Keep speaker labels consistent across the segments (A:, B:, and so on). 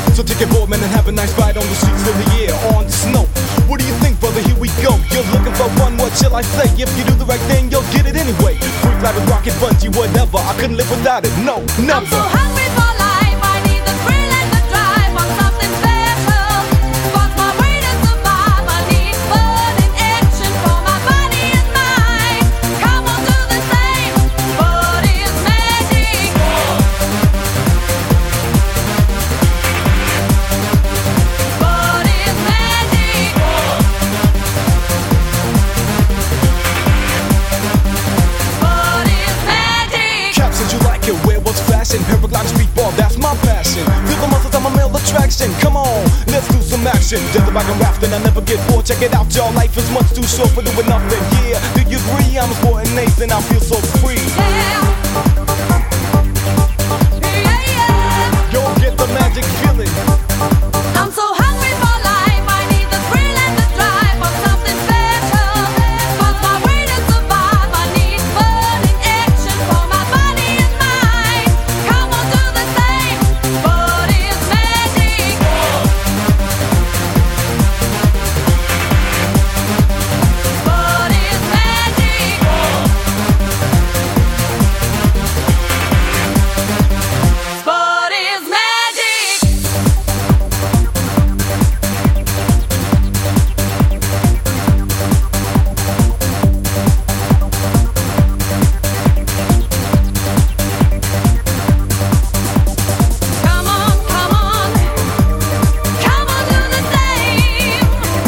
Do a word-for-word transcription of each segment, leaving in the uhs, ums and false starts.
A: So take a board, man, and have a nice ride on the streets of the year on the snow. What do you think, brother? Here we go. You're looking for fun, what shall I say? If you do the right thing, you'll get it anyway. Free fly with rocket, bungee, whatever. I couldn't live without it, no, never.
B: I'm so hungry for life, I need the thrill and the drive on something special. What's my way to survive? I need fun and action for my body and mind. Come on, do the same. What is magic? What is magic? What is magic?
A: Cap said you like it, where was fashion? Paraglide speedball, that's my passion. Feel the muscles, I'm a male attraction. Come on, let's do some action. Just like I'm rafting, I never get bored. Check it out, y'all. Life is much too short for doing nothing. Yeah, do you agree? I'm a sport and ace and I feel so free.
B: Yeah. Yeah, yeah.
A: You'll get the magic feeling.
B: I'm so hungry for life, I need the thrill and the drive on something special. What's my way to survive? I need fun and action for my body and mind. Come on, do the same. What is magic? What is magic? What is magic? Come on, come on, come on, do the same.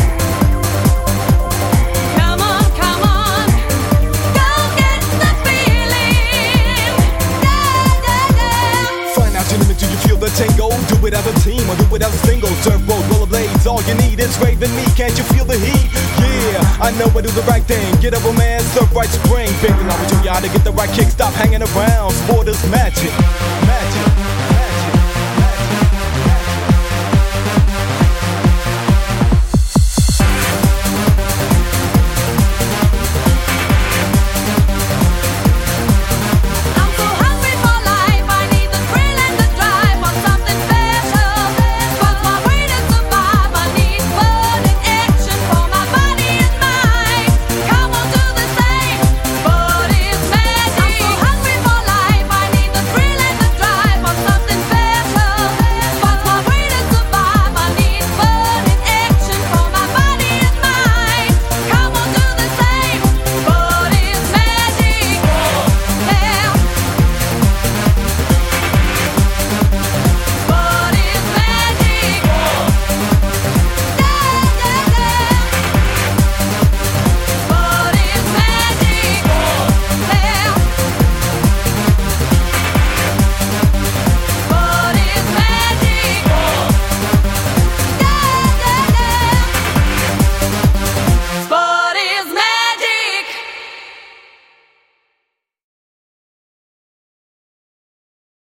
B: Come on, come on, go get the feeling. Yeah, yeah, yeah.
A: Find out your limit, do you feel the tango? Do it as a team or do it as a single. Dirt road, rollerblades, all you need is raving me. Can't you feel the heat? Yeah, I know I do the right thing. Get a romance, surf right spring. Baby, let me show you how to get the right kick. Stop hanging around. Sport is magic. Magic.